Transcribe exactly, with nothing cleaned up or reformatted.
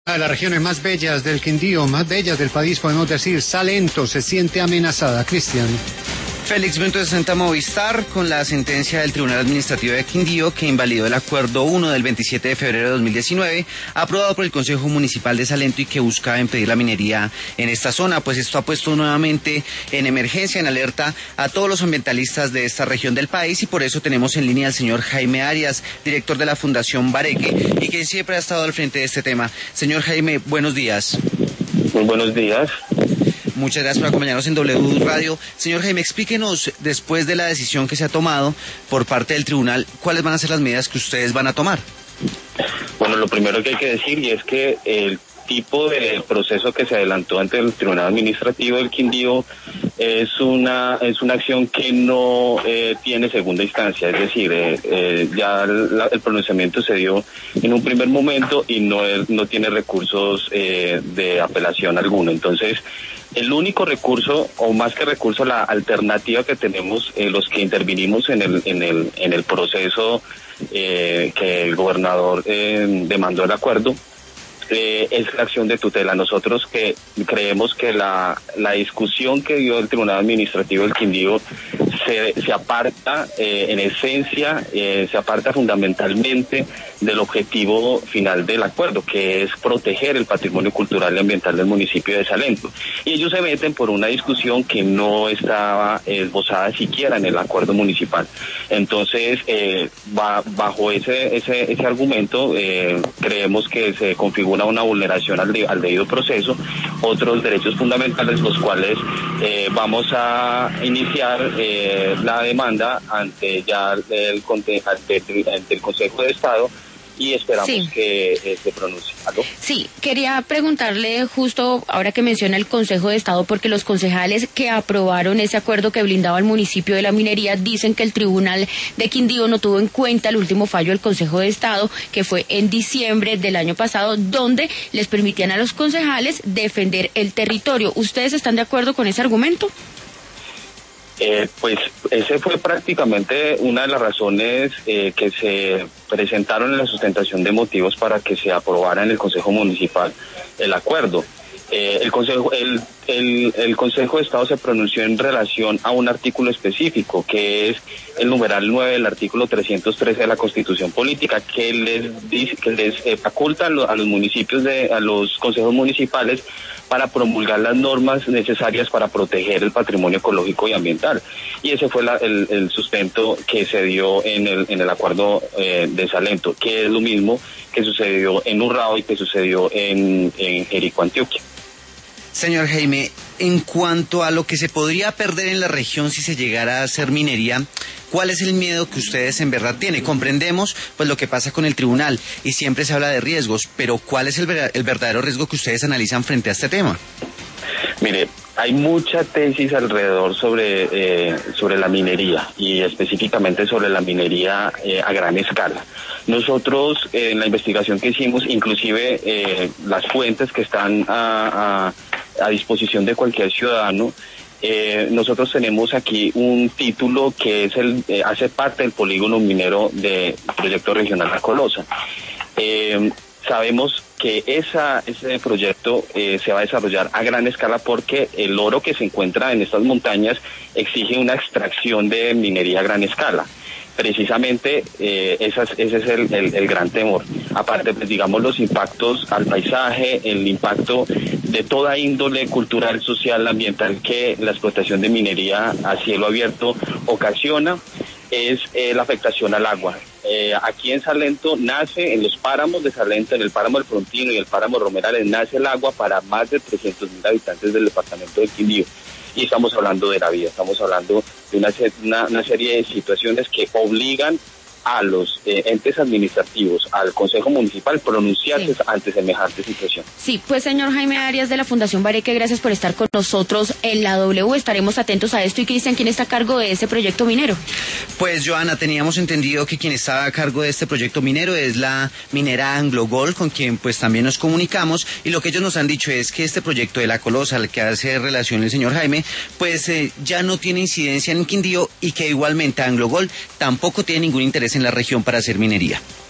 Una de las regiones más bellas del Quindío, más bellas del país, podemos decir, Salento, se siente amenazada. Cristian. Félix ciento sesenta Movistar con la sentencia del Tribunal Administrativo de Quindío que invalidó el Acuerdo uno del veintisiete de febrero de dos mil diecinueve, aprobado por el Consejo Municipal de Salento y que buscaba impedir la minería en esta zona. Pues esto ha puesto nuevamente en emergencia, en alerta a todos los ambientalistas de esta región del país, y por eso tenemos en línea al señor Jaime Arias, director de la Fundación Bareque, y que siempre ha estado al frente de este tema. Señor Jaime, buenos días. Muy buenos días. Muchas gracias por acompañarnos en W Radio. Señor Jaime, explíquenos, después de la decisión que se ha tomado por parte del tribunal, ¿cuáles van a ser las medidas que ustedes van a tomar? Bueno, lo primero que hay que decir y es que el tipo de proceso que se adelantó ante el Tribunal Administrativo del Quindío es una es una acción que no eh, tiene segunda instancia, es decir, eh, eh, ya la, el pronunciamiento se dio en un primer momento y no no tiene recursos eh, de apelación alguno. Entonces, el único recurso, o más que recurso, la alternativa que tenemos eh, los que intervinimos en el en el en el proceso eh, que el gobernador eh, demandó el acuerdo, Eh, es la acción de tutela. Nosotros que creemos que la la discusión que dio el Tribunal Administrativo del Quindío se, se aparta eh, en esencia, eh, se aparta fundamentalmente del objetivo final del acuerdo, que es proteger el patrimonio cultural y ambiental del municipio de Salento. Y ellos se meten por una discusión que no estaba esbozada siquiera en el acuerdo municipal. Entonces, eh, va, bajo ese ese ese argumento, eh, creemos que se configura una vulneración al, de, al debido proceso, otros derechos fundamentales, los cuales eh, vamos a iniciar eh, la demanda ante ya el, ante, ante el Consejo de Estado, y esperamos sí. que eh, se pronuncie. ¿Aló? Sí, quería preguntarle justo ahora que menciona el Consejo de Estado, porque los concejales que aprobaron ese acuerdo que blindaba al municipio de la minería dicen que el Tribunal de Quindío no tuvo en cuenta el último fallo del Consejo de Estado, que fue en diciembre del año pasado, donde les permitían a los concejales defender el territorio. ¿Ustedes están de acuerdo con ese argumento? Eh, pues ese fue prácticamente una de las razones eh, que se presentaron en la sustentación de motivos para que se aprobara en el Consejo Municipal el acuerdo. Eh, el Consejo el, el, el Consejo de Estado se pronunció en relación a un artículo específico, que es el numeral nueve del artículo trescientos trece de la Constitución Política, que les dice, que les eh, faculta a los, a los municipios de a los consejos municipales para promulgar las normas necesarias para proteger el patrimonio ecológico y ambiental. Y ese fue la, el, el sustento que se dio en el en el acuerdo eh, de Salento, que es lo mismo que sucedió en Urrao y que sucedió en, en Jericó, Antioquia. Señor Jaime, en cuanto a lo que se podría perder en la región si se llegara a hacer minería, ¿cuál es el miedo que ustedes en verdad tienen? Comprendemos pues lo que pasa con el tribunal y siempre se habla de riesgos, pero ¿cuál es el, ver- el verdadero riesgo que ustedes analizan frente a este tema? Mire, hay mucha tesis alrededor sobre eh, sobre la minería y específicamente sobre la minería eh, a gran escala. Nosotros eh, en la investigación que hicimos, inclusive eh, las fuentes que están a, a, a disposición de cualquier ciudadano, eh, nosotros tenemos aquí un título que es el eh, hace parte del polígono minero del proyecto regional La Colosa. Eh, sabemos que esa, ese proyecto eh, se va a desarrollar a gran escala porque el oro que se encuentra en estas montañas exige una extracción de minería a gran escala. Precisamente eh, esas, ese es el, el, el gran temor. Aparte, pues, digamos, los impactos al paisaje, el impacto de toda índole cultural, social, ambiental que la explotación de minería a cielo abierto ocasiona, es eh, la afectación al agua. Eh, aquí en Salento nace, en los páramos de Salento, en el páramo del Frontino y el páramo Romerales, nace el agua para más de trescientos mil habitantes del departamento de Quindío. Y estamos hablando de la vida, estamos hablando de una, una, una serie de situaciones que obligan a los eh, entes administrativos, al Consejo Municipal, pronunciarse sí. ante semejante situación. Sí, pues señor Jaime Arias de la Fundación Bareque, gracias por estar con nosotros en la W. Estaremos atentos a esto. Y Cristian, ¿quién está a cargo de ese proyecto minero? Pues Joana, teníamos entendido que quien está a cargo de este proyecto minero es la minera Anglo Gold, con quien pues también nos comunicamos, y lo que ellos nos han dicho es que este proyecto de La Colosa, al que hace relación el señor Jaime, pues eh, ya no tiene incidencia en Quindío y que igualmente Anglo Gold tampoco tiene ningún interés en la región para hacer minería.